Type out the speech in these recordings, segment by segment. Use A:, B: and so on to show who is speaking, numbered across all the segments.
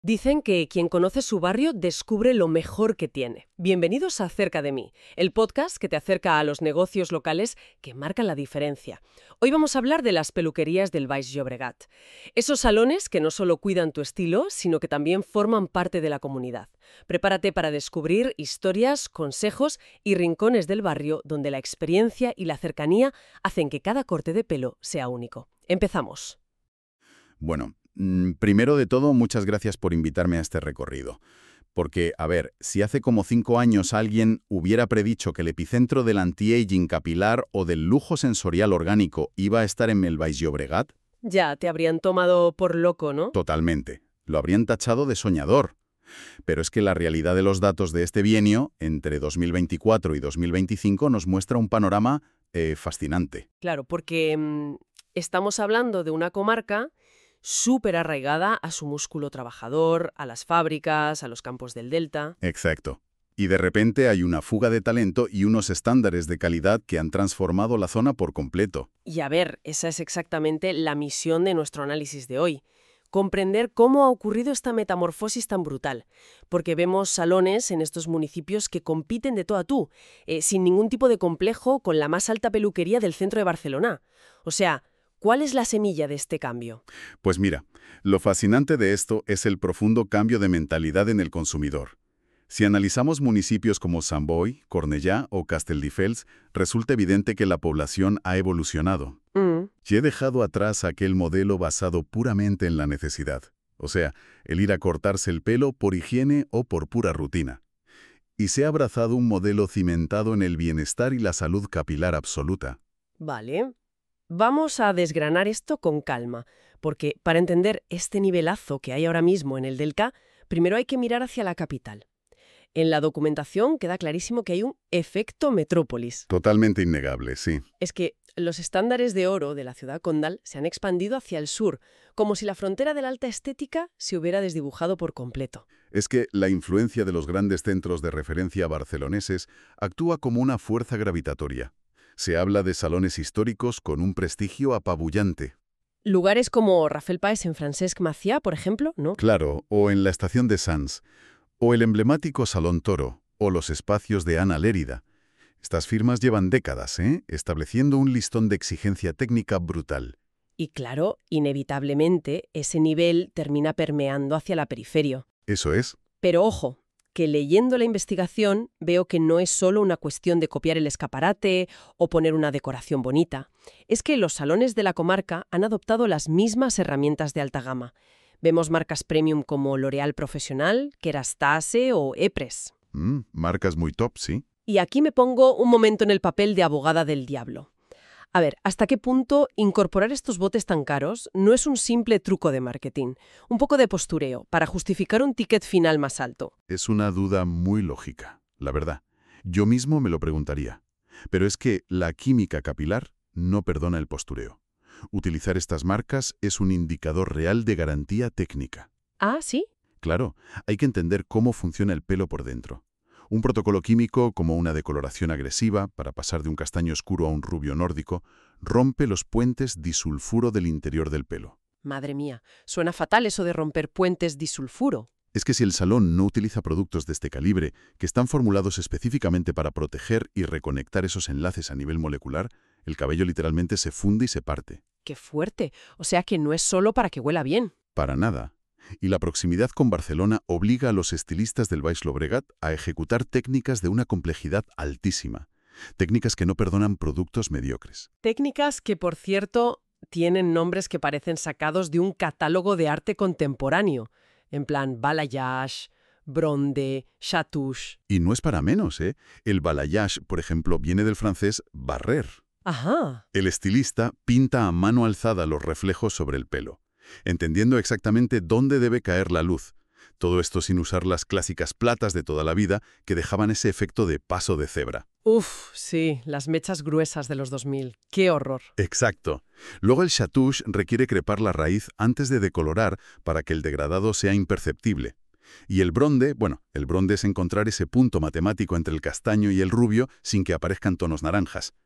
A: Dicen que quien conoce su barrio descubre lo mejor que tiene. Bienvenidos a Cerca de mí, el podcast que te acerca a los negocios locales que marcan la diferencia. Hoy vamos a hablar de las peluquerías del Baix Llobregat. Esos salones que no solo cuidan tu estilo, sino que también forman parte de la comunidad. Prepárate para descubrir historias, consejos y rincones del barrio donde la experiencia y la cercanía hacen que cada corte de pelo sea único. Empezamos.
B: Bueno, primero de todo, muchas gracias por invitarme a este recorrido. Porque, a ver, si hace como 5 años alguien hubiera predicho que el epicentro del anti-aging capilar o del lujo sensorial orgánico iba a estar en el Baix Llobregat,
A: Ya, te habrían tomado por loco, ¿no?
B: totalmente. Lo habrían tachado de soñador. Pero es que la realidad de los datos de este bienio, entre 2024 y 2025, nos muestra un panorama fascinante.
A: Claro, porque estamos hablando de una comarca súper arraigada a su músculo trabajador, a las fábricas, a los campos del delta.
B: Exacto. Y de repente hay una fuga de talento y unos estándares de calidad que han transformado la zona por completo.
A: Y a ver, esa es exactamente la misión de nuestro análisis de hoy. Comprender cómo ha ocurrido esta metamorfosis tan brutal. Porque vemos salones en estos municipios que compiten de tú a tú, sin ningún tipo de complejo, con la más alta peluquería del centro de Barcelona. O sea, ¿cuál es la semilla de este cambio?
B: Pues mira, lo fascinante de esto es el profundo cambio de mentalidad en el consumidor. Si analizamos municipios como Sant Boi, Cornellà o Castelldefels, resulta evidente que la población ha evolucionado. Y he dejado atrás aquel modelo basado puramente en la necesidad, o sea, el ir a cortarse el pelo por higiene o por pura rutina. Y se ha abrazado un modelo cimentado en el bienestar y la salud capilar absoluta.
A: Vale. Vamos a desgranar esto con calma, porque para entender este nivelazo que hay ahora mismo en el Delta, primero hay que mirar hacia la capital. En la documentación queda clarísimo que hay un efecto metrópolis.
B: Totalmente innegable, sí.
A: Es que los estándares de oro de la ciudad condal se han expandido hacia el sur, como si la frontera de la alta estética se hubiera desdibujado por completo.
B: Es que la influencia de los grandes centros de referencia barceloneses actúa como una fuerza gravitatoria. Se habla de salones históricos con un prestigio apabullante.
A: Lugares como Rafael Páez en Francesc Macià, por ejemplo, ¿no?
B: Claro, o en la estación de Sants, o el emblemático Salón Toro, o los espacios de Ana Lérida. Estas firmas llevan décadas, estableciendo un listón de exigencia técnica brutal.
A: Y claro, inevitablemente, ese nivel termina permeando hacia la periferia.
B: Eso es.
A: Pero ojo, que leyendo la investigación veo que no es solo una cuestión de copiar el escaparate o poner una decoración bonita. Es que los salones de la comarca han adoptado las mismas herramientas de alta gama. Vemos marcas premium como L'Oréal Profesional, Kerastase o Epres.
B: Marcas muy top, sí.
A: Y aquí me pongo un momento en el papel de abogada del diablo. A ver, ¿hasta qué punto incorporar estos botes tan caros no es un simple truco de marketing? Un poco de postureo, para justificar un ticket final más alto.
B: Es una duda muy lógica, la verdad. Yo mismo me lo preguntaría. Pero es que la química capilar no perdona el postureo. Utilizar estas marcas es un indicador real de garantía técnica.
A: ¿Ah, sí?
B: Claro, hay que entender cómo funciona el pelo por dentro. Un protocolo químico, como una decoloración agresiva, para pasar de un castaño oscuro a un rubio nórdico, rompe los puentes disulfuro del interior del pelo.
A: Madre mía, suena fatal eso de romper puentes disulfuro.
B: Es que si el salón no utiliza productos de este calibre, que están formulados específicamente para proteger y reconectar esos enlaces a nivel molecular, el cabello literalmente se funde y se parte.
A: ¡Qué fuerte! O sea que no es solo para que huela bien.
B: Para nada. Y la proximidad con Barcelona obliga a los estilistas del Baix Llobregat a ejecutar técnicas de una complejidad altísima. Técnicas que no perdonan productos mediocres.
A: Técnicas que, por cierto, tienen nombres que parecen sacados de un catálogo de arte contemporáneo. En plan balayage, bronde, chatouche.
B: Y no es para menos, ¿eh? El balayage, por ejemplo, viene del francés barrer.
A: Ajá.
B: El estilista pinta a mano alzada los reflejos sobre el pelo, entendiendo exactamente dónde debe caer la luz. Todo esto sin usar las clásicas platas de toda la vida que dejaban ese efecto de paso de cebra.
A: Uf, sí, las mechas gruesas de los 2000. ¡Qué horror!
B: Exacto. Luego el chatouche requiere crepar la raíz antes de decolorar para que el degradado sea imperceptible. Y el bronde, el bronde es encontrar ese punto matemático entre el castaño y el rubio sin que aparezcan tonos naranjas.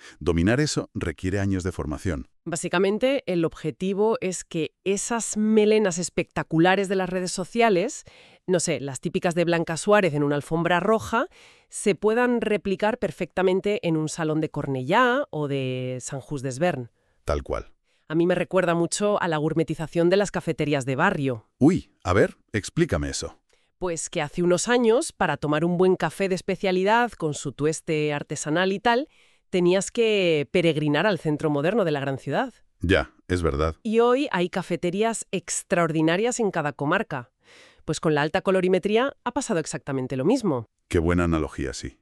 B: Dominar eso requiere años de formación.
A: Básicamente, el objetivo es que esas melenas espectaculares de las redes sociales, no sé, las típicas de Blanca Suárez en una alfombra roja, se puedan replicar perfectamente en un salón de Cornellá o de Sant Just Desvern.
B: Tal cual.
A: A mí me recuerda mucho a la gourmetización de las cafeterías de barrio.
B: Uy, a ver, explícame eso.
A: Pues que hace unos años, para tomar un buen café de especialidad con su tueste artesanal y tal, tenías que peregrinar al centro moderno de la gran ciudad.
B: Ya, es verdad.
A: Y hoy hay cafeterías extraordinarias en cada comarca. Pues con la alta colorimetría ha pasado exactamente lo mismo.
B: Qué buena analogía, sí.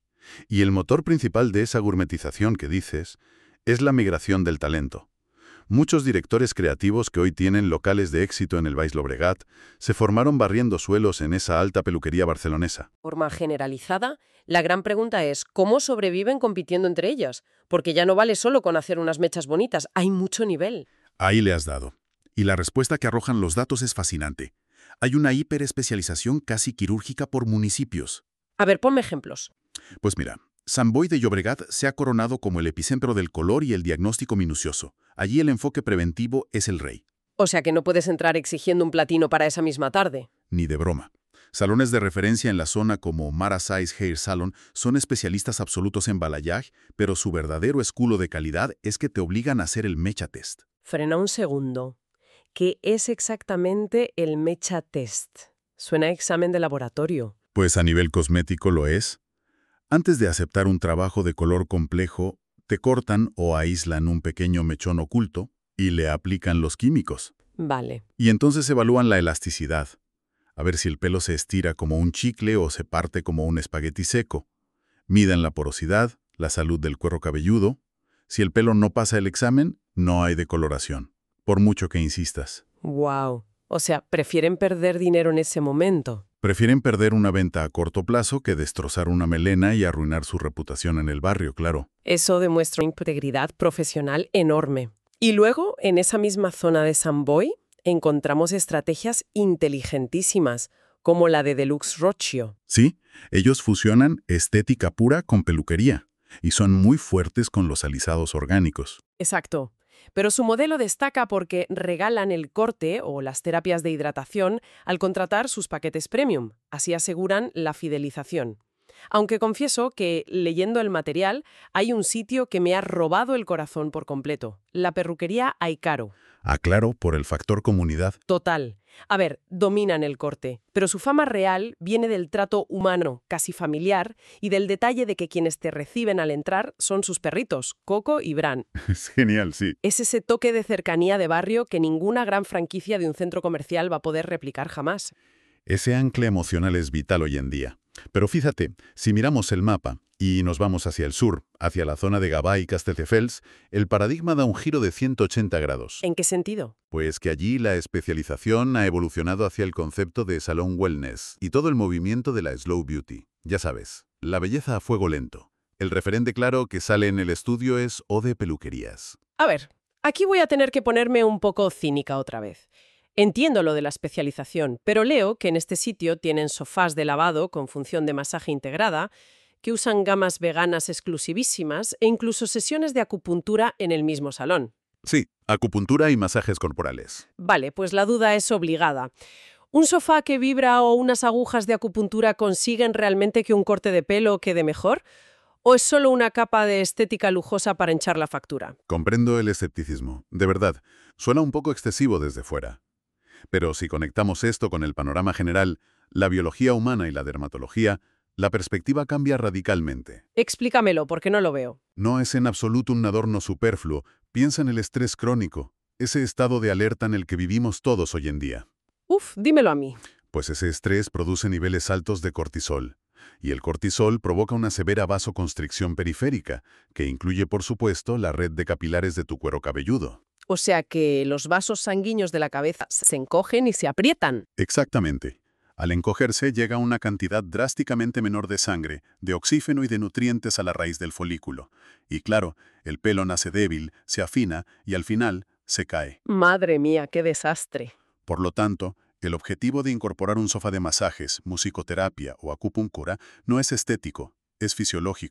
B: Y el motor principal de esa gourmetización que dices es la migración del talento. Muchos directores creativos que hoy tienen locales de éxito en el Baix Llobregat se formaron barriendo suelos en esa alta peluquería barcelonesa.
A: De forma generalizada, la gran pregunta es ¿cómo sobreviven compitiendo entre ellas? Porque ya no vale solo con hacer unas mechas bonitas, hay mucho nivel.
C: Ahí le has dado. Y la respuesta que arrojan los datos es fascinante. Hay una hiperespecialización casi quirúrgica por municipios.
A: A ver, ponme ejemplos.
C: Pues mira, Sant Boi de Llobregat se ha coronado como el epicentro del color y el diagnóstico minucioso. Allí el enfoque preventivo es el rey.
A: O sea que no puedes entrar exigiendo un platino para esa misma tarde.
C: Ni de broma. Salones de referencia en la zona como Mara Size Hair Salon son especialistas absolutos en balayage, pero su verdadero escudo de calidad es que te obligan a hacer el Mecha Test.
A: Frena un segundo. ¿Qué es exactamente el Mecha Test? Suena a examen de laboratorio.
B: Pues a nivel cosmético lo es. Antes de aceptar un trabajo de color complejo, te cortan o aíslan un pequeño mechón oculto y le aplican los químicos.
A: Vale.
B: Y entonces evalúan la elasticidad. A ver si el pelo se estira como un chicle o se parte como un espagueti seco. Midan la porosidad, la salud del cuero cabelludo. Si el pelo no pasa el examen, no hay decoloración, por mucho que insistas.
A: Wow. O sea, prefieren perder dinero en ese momento.
B: Prefieren perder una venta a corto plazo que destrozar una melena y arruinar su reputación en el barrio, claro.
A: Eso demuestra una integridad profesional enorme. Y luego, en esa misma zona de Sant Boi, encontramos estrategias inteligentísimas, como la de Deluxe Rocio.
B: Sí, ellos fusionan estética pura con peluquería y son muy fuertes con los alisados orgánicos.
A: Exacto. Pero su modelo destaca porque regalan el corte o las terapias de hidratación al contratar sus paquetes premium. Así aseguran la fidelización. Aunque confieso que, leyendo el material, hay un sitio que me ha robado el corazón por completo. La perruquería Aicaro.
B: Aclaro, por el factor comunidad.
A: Total. A ver, dominan el corte, pero su fama real viene del trato humano, casi familiar, y del detalle de que quienes te reciben al entrar son sus perritos, Coco y Bran.
B: Es genial, sí.
A: Es ese toque de cercanía de barrio que ninguna gran franquicia de un centro comercial va a poder replicar jamás.
B: Ese ancla emocional es vital hoy en día. Pero fíjate, si miramos el mapa y nos vamos hacia el sur, hacia la zona de Gavà y Castelldefels, el paradigma da un giro de 180 grados.
A: ¿En qué sentido?
B: Pues que allí la especialización ha evolucionado hacia el concepto de salón wellness y todo el movimiento de la slow beauty. Ya sabes, la belleza a fuego lento. El referente claro que sale en el estudio es Ode Peluquerías.
A: A ver, aquí voy a tener que ponerme un poco cínica otra vez. Entiendo lo de la especialización, pero leo que en este sitio tienen sofás de lavado con función de masaje integrada, que usan gamas veganas exclusivísimas e incluso sesiones de acupuntura en el mismo salón.
B: Sí, acupuntura y masajes corporales.
A: Vale, pues la duda es obligada. ¿Un sofá que vibra o unas agujas de acupuntura consiguen realmente que un corte de pelo quede mejor? ¿O es solo una capa de estética lujosa para hinchar la factura?
B: Comprendo el escepticismo. De verdad, suena un poco excesivo desde fuera. Pero si conectamos esto con el panorama general, la biología humana y la dermatología, la perspectiva cambia radicalmente.
A: Explícamelo, porque no lo veo.
B: No es en absoluto un adorno superfluo. Piensa en el estrés crónico, ese estado de alerta en el que vivimos todos hoy en día.
A: Uf, dímelo a mí.
B: Pues ese estrés produce niveles altos de cortisol. Y el cortisol provoca una severa vasoconstricción periférica, que incluye, por supuesto, la red de capilares de tu cuero cabelludo.
A: O sea que los vasos sanguíneos de la cabeza se encogen y se aprietan.
B: Exactamente. Al encogerse llega una cantidad drásticamente menor de sangre, de oxígeno y de nutrientes a la raíz del folículo. Y claro, el pelo nace débil, se afina y al final se cae.
A: Madre mía, qué desastre.
B: Por lo tanto, el objetivo de incorporar un sofá de masajes, musicoterapia o acupuntura no es estético, es fisiológico.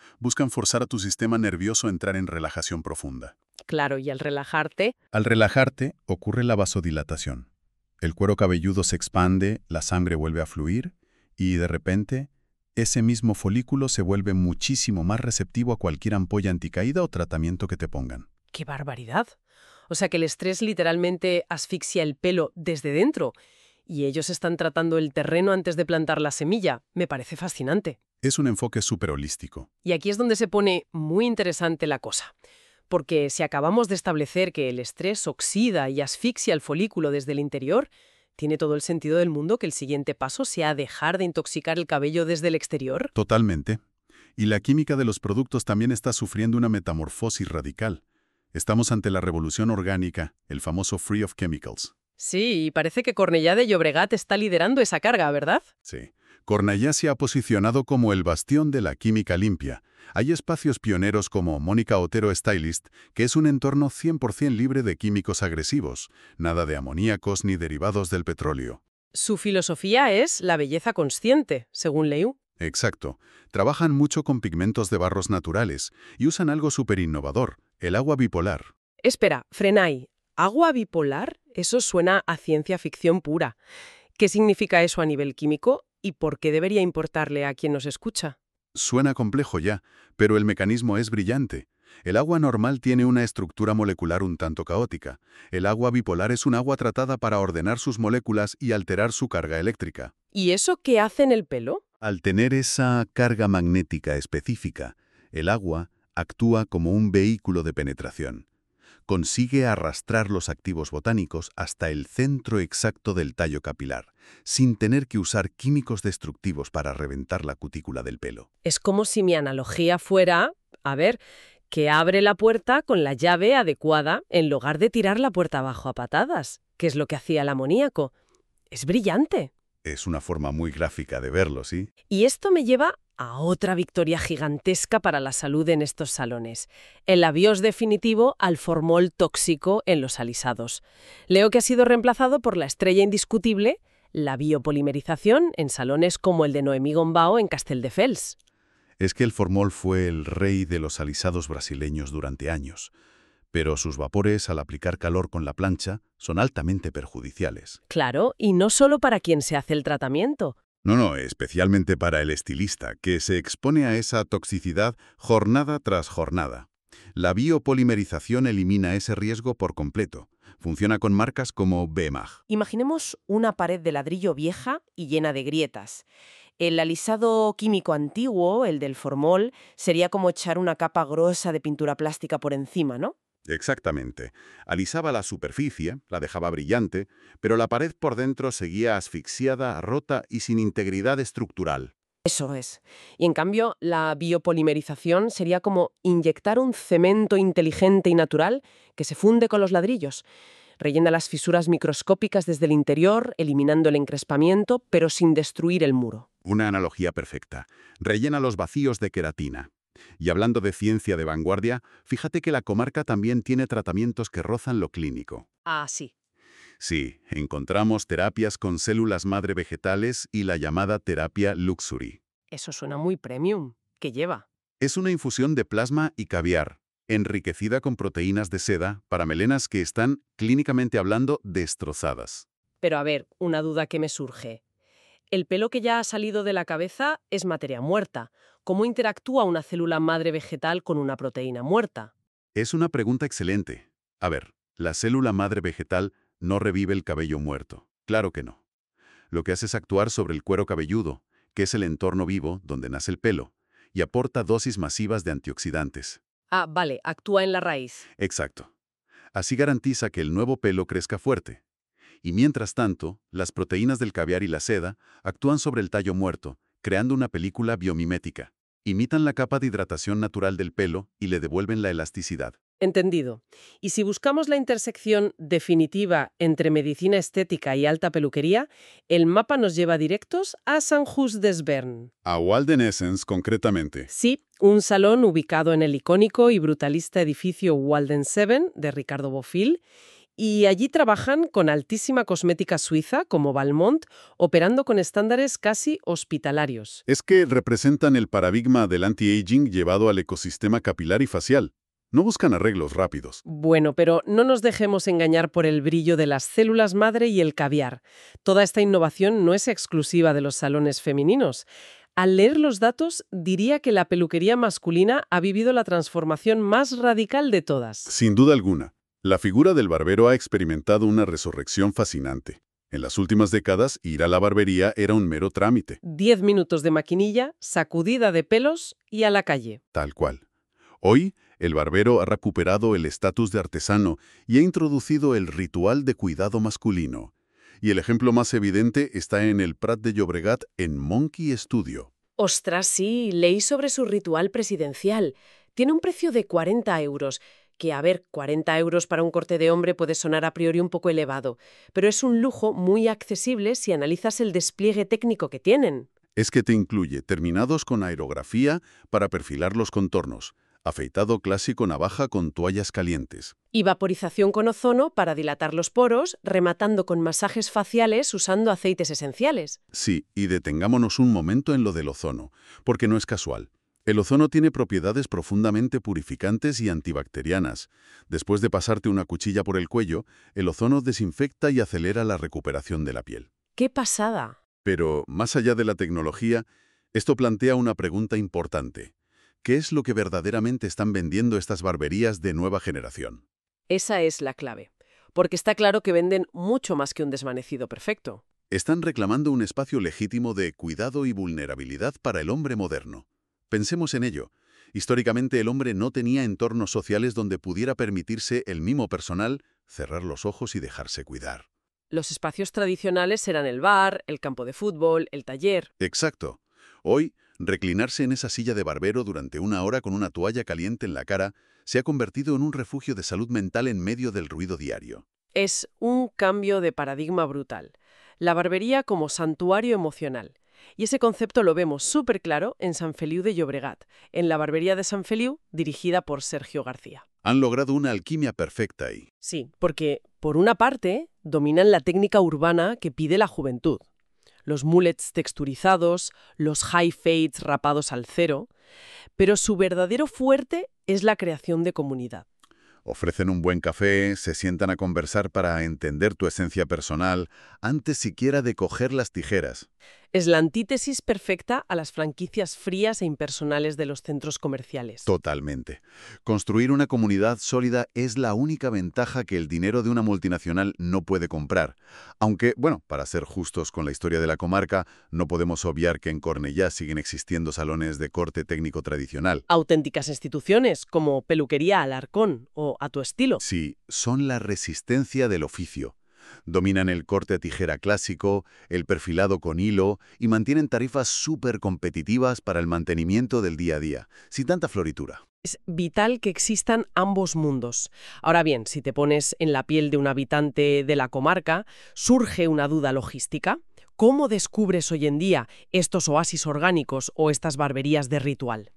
B: Buscan forzar a tu sistema nervioso a entrar en relajación profunda.
A: Claro, y al relajarte,
B: Al relajarte, ocurre la vasodilatación. El cuero cabelludo se expande, la sangre vuelve a fluir y, de repente, ese mismo folículo se vuelve muchísimo más receptivo a cualquier ampolla anticaída o tratamiento que te pongan.
A: ¡qué barbaridad! O sea que el estrés literalmente asfixia el pelo desde dentro y ellos están tratando el terreno antes de plantar la semilla. Me parece fascinante.
B: Es un enfoque súper holístico.
A: Y aquí es donde se pone muy interesante la cosa. Porque si acabamos de establecer que el estrés oxida y asfixia el folículo desde el interior, tiene todo el sentido del mundo que el siguiente paso sea dejar de intoxicar el cabello desde el exterior.
B: Totalmente. Y la química de los productos también está sufriendo una metamorfosis radical. Estamos ante la revolución orgánica, el famoso Free of Chemicals.
A: Sí, y parece que Cornellá de Llobregat está liderando esa carga, ¿verdad?
B: Sí. Cornellá se ha posicionado como el bastión de la química limpia. Hay espacios pioneros como Mónica Otero Stylist, que es un entorno 100% libre de químicos agresivos, nada de amoníacos ni derivados del petróleo.
A: Su filosofía es la belleza consciente, según Liu.
B: Exacto. Trabajan mucho con pigmentos de barros naturales y usan algo súper innovador, el agua bipolar.
A: Espera, frena ahí. ¿Agua bipolar? Eso suena a ciencia ficción pura. ¿Qué significa eso a nivel químico y por qué debería importarle a quien nos escucha?
B: Suena complejo ya, pero el mecanismo es brillante. El agua normal tiene una estructura molecular un tanto caótica. El agua bipolar es un agua tratada para ordenar sus moléculas y alterar su carga eléctrica.
A: ¿Y eso qué hace en el pelo?
B: Al tener esa carga magnética específica, el agua actúa como un vehículo de penetración. Consigue arrastrar los activos botánicos hasta el centro exacto del tallo capilar, sin tener que usar químicos destructivos para reventar la cutícula del pelo.
A: Es como si mi analogía fuera, que abre la puerta con la llave adecuada en lugar de tirar la puerta abajo a patadas, que es lo que hacía el amoníaco. Es brillante.
B: Es una forma muy gráfica de verlo, ¿sí?
A: Y esto me lleva a otra victoria gigantesca para la salud en estos salones, el adiós definitivo al formol tóxico en los alisados. Leo que ha sido reemplazado por la estrella indiscutible, la biopolimerización en salones como el de Noemí Gombao en Castelldefels.
B: Es que el formol fue el rey de los alisados brasileños durante años, pero sus vapores, al aplicar calor con la plancha, son altamente perjudiciales.
A: Claro, y no solo para quien se hace el tratamiento.
B: No, especialmente para el estilista, que se expone a esa toxicidad jornada tras jornada. La biopolimerización elimina ese riesgo por completo. Funciona con marcas como BMAG.
A: Imaginemos una pared de ladrillo vieja y llena de grietas. El alisado químico antiguo, el del formol, sería como echar una capa gruesa de pintura plástica por encima, ¿no?
B: Exactamente. Alisaba la superficie, la dejaba brillante, pero la pared por dentro seguía asfixiada, rota y sin integridad estructural.
A: Eso es. Y en cambio, la biopolimerización sería como inyectar un cemento inteligente y natural que se funde con los ladrillos. Rellena las fisuras microscópicas desde el interior, eliminando el encrespamiento, pero sin destruir el muro.
B: Una analogía perfecta. Rellena los vacíos de queratina. Y hablando de ciencia de vanguardia, fíjate que la comarca también tiene tratamientos que rozan lo clínico.
A: Ah, sí.
B: Sí, encontramos terapias con células madre vegetales y la llamada terapia Luxury.
A: Eso suena muy premium. ¿Qué lleva?
B: Es una infusión de plasma y caviar, enriquecida con proteínas de seda para melenas que están, clínicamente hablando, destrozadas.
A: Pero a ver, una duda que me surge. El pelo que ya ha salido de la cabeza es materia muerta. ¿Cómo interactúa una célula madre vegetal con una proteína muerta?
B: Es una pregunta excelente. A ver, la célula madre vegetal no revive el cabello muerto. Claro que no. Lo que hace es actuar sobre el cuero cabelludo, que es el entorno vivo donde nace el pelo, y aporta dosis masivas de antioxidantes.
A: Ah, vale, actúa en la raíz.
B: Exacto. Así garantiza que el nuevo pelo crezca fuerte. Y mientras tanto, las proteínas del caviar y la seda actúan sobre el tallo muerto, creando una película biomimética. Imitan la capa de hidratación natural del pelo y le devuelven la elasticidad.
A: Entendido. Y si buscamos la intersección definitiva entre medicina estética y alta peluquería, el mapa nos lleva directos a Sant-Just-Desvern.
B: A Walden Essence, concretamente.
A: Sí, un salón ubicado en el icónico y brutalista edificio Walden 7 de Ricardo Bofill Y allí trabajan con altísima cosmética suiza, como Valmont, operando con estándares casi hospitalarios.
B: Es que representan el paradigma del anti-aging llevado al ecosistema capilar y facial. No buscan arreglos rápidos.
A: Bueno, pero no nos dejemos engañar por el brillo de las células madre y el caviar. Toda esta innovación no es exclusiva de los salones femeninos. Al leer los datos, diría que la peluquería masculina ha vivido la transformación más radical de todas.
B: Sin duda alguna, la figura del barbero ha experimentado una resurrección fascinante. En las últimas décadas, ir a la barbería era un mero trámite.
A: 10 minutos de maquinilla, sacudida de pelos y a la calle.
B: Tal cual. Hoy, el barbero ha recuperado el estatus de artesano y ha introducido el ritual de cuidado masculino. Y el ejemplo más evidente está en el Prat de Llobregat en Monkey Studio.
A: Ostras, sí, leí sobre su ritual presidencial. Tiene un precio de 40 euros, que, a ver, 40 euros para un corte de hombre puede sonar a priori un poco elevado, pero es un lujo muy accesible si analizas el despliegue técnico que tienen.
B: Es que te incluye terminados con aerografía para perfilar los contornos, afeitado clásico navaja con toallas calientes.
A: Y vaporización con ozono para dilatar los poros, rematando con masajes faciales usando aceites esenciales.
B: Sí, y detengámonos un momento en lo del ozono, porque no es casual. El ozono tiene propiedades profundamente purificantes y antibacterianas. Después de pasarte una cuchilla por el cuello, el ozono desinfecta y acelera la recuperación de la piel.
A: ¡Qué pasada!
B: Pero, más allá de la tecnología, esto plantea una pregunta importante. ¿Qué es lo que verdaderamente están vendiendo estas barberías de nueva generación?
A: Esa es la clave, porque está claro que venden mucho más que un desvanecido perfecto.
B: Están reclamando un espacio legítimo de cuidado y vulnerabilidad para el hombre moderno. Pensemos en ello. Históricamente el hombre no tenía entornos sociales donde pudiera permitirse el mimo personal, cerrar los ojos y dejarse cuidar.
A: Los espacios tradicionales eran el bar, el campo de fútbol, el taller.
B: Exacto. Hoy, reclinarse en esa silla de barbero durante una hora con una toalla caliente en la cara se ha convertido en un refugio de salud mental en medio del ruido diario.
A: Es un cambio de paradigma brutal. La barbería como santuario emocional. Y ese concepto lo vemos súper claro en Sant Feliu de Llobregat, en la barbería de Sant Feliu, dirigida por Sergio García.
B: Han logrado una alquimia perfecta ahí.
A: Sí, porque, por una parte, dominan la técnica urbana que pide la juventud. Los mullets texturizados, los high fades rapados al cero, pero su verdadero fuerte es la creación de comunidad.
B: Ofrecen un buen café, se sientan a conversar para entender tu esencia personal, antes siquiera de coger las tijeras.
A: Es la antítesis perfecta a las franquicias frías e impersonales de los centros comerciales.
B: Totalmente. Construir una comunidad sólida es la única ventaja que el dinero de una multinacional no puede comprar. Aunque, bueno, para ser justos con la historia de la comarca, no podemos obviar que en Cornellá siguen existiendo salones de corte técnico tradicional.
A: Auténticas instituciones como Peluquería Alarcón o A Tu Estilo.
B: Sí, son la resistencia del oficio. Dominan el corte a tijera clásico, el perfilado con hilo y mantienen tarifas súper competitivas para el mantenimiento del día a día, sin tanta floritura.
A: Es vital que existan ambos mundos. Ahora bien, si te pones en la piel de un habitante de la comarca, surge una duda logística. ¿Cómo descubres hoy en día estos oasis orgánicos o estas barberías de ritual?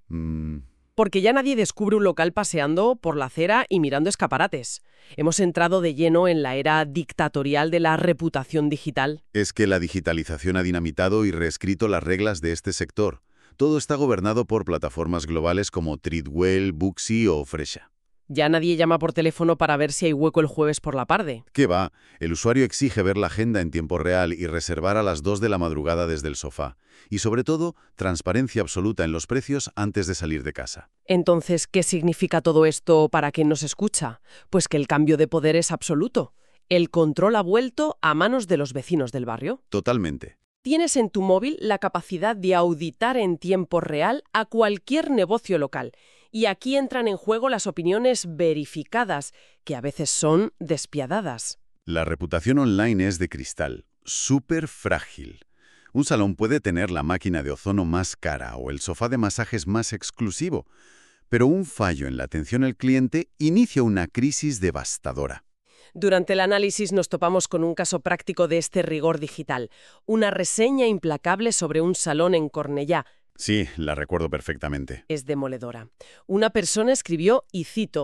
A: Porque ya nadie descubre un local paseando por la acera y mirando escaparates. Hemos entrado de lleno en la era dictatorial de la reputación digital.
B: Es que la digitalización ha dinamitado y reescrito las reglas de este sector. Todo está gobernado por plataformas globales como Treatwell, Booksy o Fresha.
A: Ya nadie llama por teléfono para ver si hay hueco el jueves por la tarde.
B: ¿Qué va? El usuario exige ver la agenda en tiempo real y reservar a las 2 de la madrugada desde el sofá. Y sobre todo, transparencia absoluta en los precios antes de salir de casa.
A: Entonces, ¿qué significa todo esto para quien nos escucha? Pues que el cambio de poder es absoluto. El control ha vuelto a manos de los vecinos del barrio.
B: Totalmente.
A: Tienes en tu móvil la capacidad de auditar en tiempo real a cualquier negocio local. Y aquí entran en juego las opiniones verificadas, que a veces son despiadadas.
B: La reputación online es de cristal, súper frágil. Un salón puede tener la máquina de ozono más cara o el sofá de masajes más exclusivo, pero un fallo en la atención al cliente inicia una crisis devastadora.
A: Durante el análisis nos topamos con un caso práctico de este rigor digital, una reseña implacable sobre un salón en Cornellá.
B: Sí, la recuerdo perfectamente.
A: Es demoledora. Una persona escribió, y cito,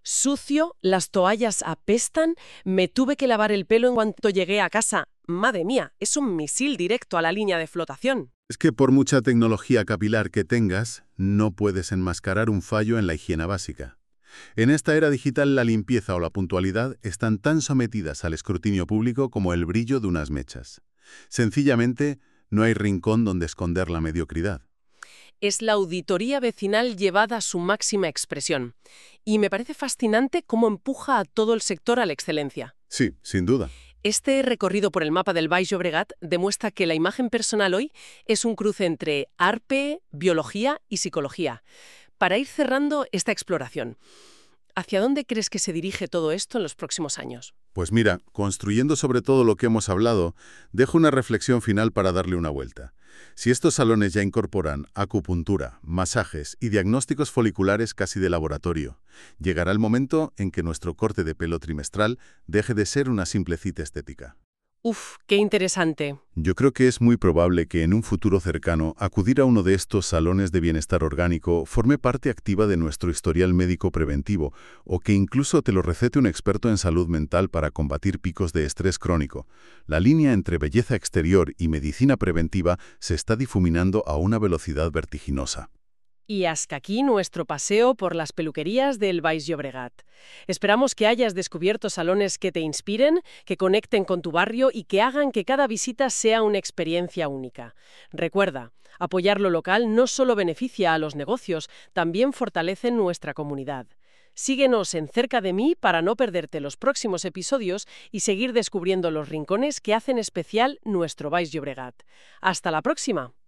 A: sucio, las toallas apestan, me tuve que lavar el pelo en cuanto llegué a casa. Madre mía, es un misil directo a la línea de flotación.
C: Es que por mucha tecnología capilar que tengas, no puedes enmascarar un fallo en la higiene básica. En esta era digital, la limpieza o la puntualidad están tan sometidas al escrutinio público como el brillo de unas mechas. Sencillamente, no hay rincón donde esconder la mediocridad.
A: Es la auditoría vecinal llevada a su máxima expresión. Y me parece fascinante cómo empuja a todo el sector a la excelencia.
C: Sí, sin duda.
A: Este recorrido por el mapa del Baix Llobregat demuestra que la imagen personal hoy es un cruce entre arte, biología y psicología. Para ir cerrando esta exploración, ¿hacia dónde crees que se dirige todo esto en los próximos años?
C: Pues mira, construyendo sobre todo lo que hemos hablado, dejo una reflexión final para darle una vuelta. Si estos salones ya incorporan acupuntura, masajes y diagnósticos foliculares casi de laboratorio, llegará el momento en que nuestro corte de pelo trimestral deje de ser una simple cita estética.
A: Uf, qué interesante.
C: Yo creo que es muy probable que en un futuro cercano acudir a uno de estos salones de bienestar orgánico forme parte activa de nuestro historial médico preventivo o que incluso te lo recete un experto en salud mental para combatir picos de estrés crónico. La línea entre belleza exterior y medicina preventiva se está difuminando a una velocidad vertiginosa.
A: Y hasta aquí nuestro paseo por las peluquerías del Baix Llobregat. Esperamos que hayas descubierto salones que te inspiren, que conecten con tu barrio y que hagan que cada visita sea una experiencia única. Recuerda, apoyar lo local no solo beneficia a los negocios, también fortalece nuestra comunidad. Síguenos en Cerca de mí para no perderte los próximos episodios y seguir descubriendo los rincones que hacen especial nuestro Baix Llobregat. ¡Hasta la próxima!